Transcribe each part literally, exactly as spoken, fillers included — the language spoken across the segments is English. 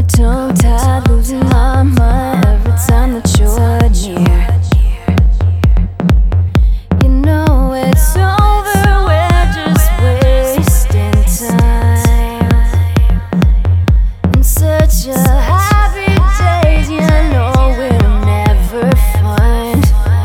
tongue-tied, losing my mind every time that you're near. You know it's over, we're just wasting time. In such a happy days, you know we'll never find.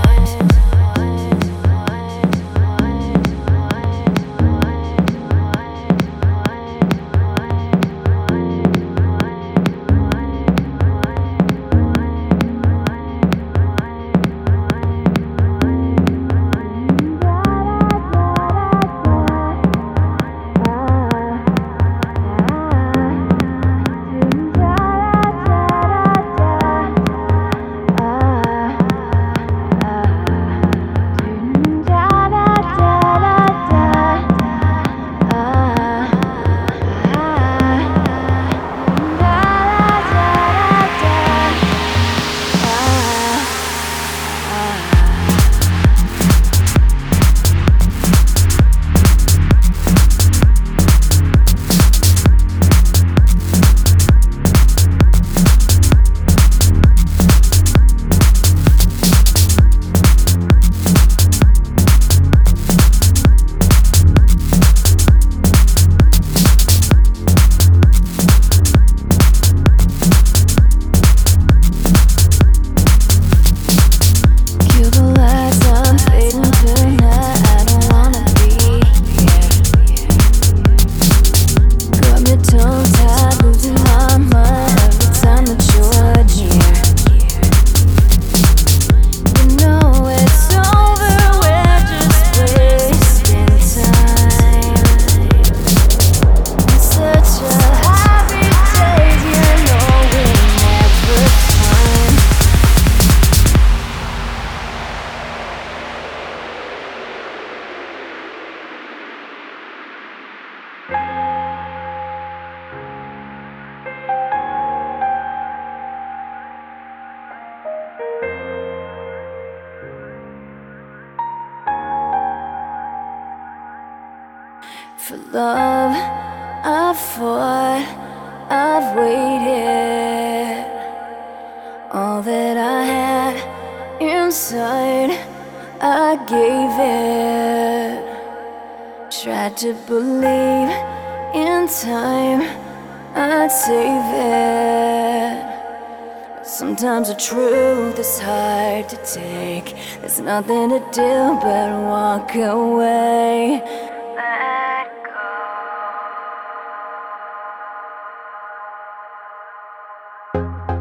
For love, I've fought, I've waited. All that I had inside, I gave it. Tried to believe in time, I'd save it. Sometimes the truth is hard to take. There's nothing to do but walk away. Let go.